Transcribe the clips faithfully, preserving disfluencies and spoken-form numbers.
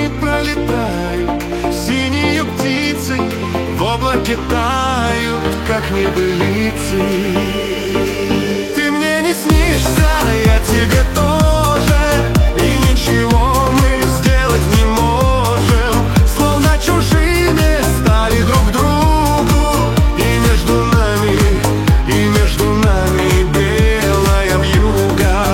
дни пролетают синие птицы, в облаке тают, как небылицы. Ты мне не снишься, я тебе тоже, и ничего мы сделать не можем, словно чужими стали друг другу. И между нами, и между нами белая вьюга.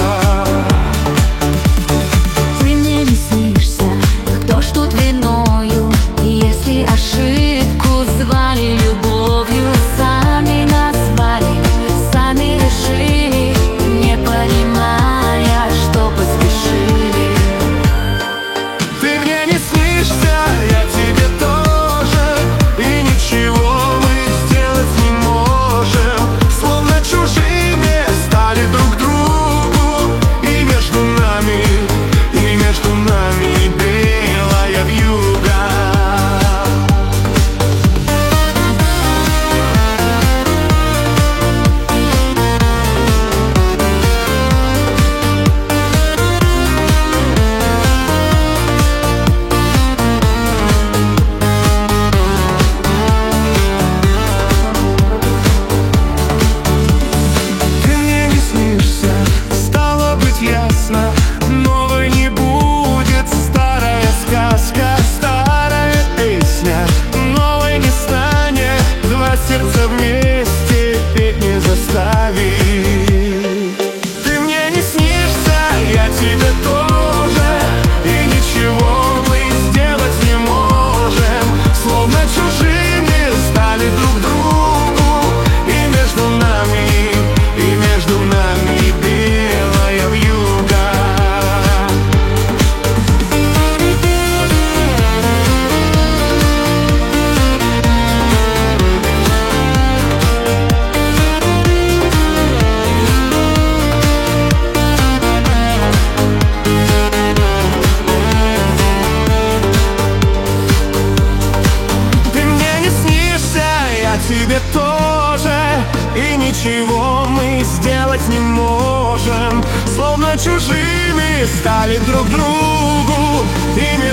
Ты мне не снишься, кто ж тут виною? И если ошибку звали любовью, сами назвали, сами решили, не понимая, что поспешили. Ты мне не снишься, я тебе тоже, и ничего мы сделать не можем, словно чужими стали друг другу. И между нами, и между нами белая вьюга. Ты мне не снишься, стало быть ясно, новой не будет старая сказка, старая песня новой не станет, два сердца вместе петь не заставить. Ты мне не снишься, я тебе тоже, и ничего мы сделать не можем, словно чужими стали друг другу. И между нами, и между нами белая вьюга. Ты мне не снишься, я тебе тоже, и ничего мы сделать не можем, словно чужими стали друг другу. И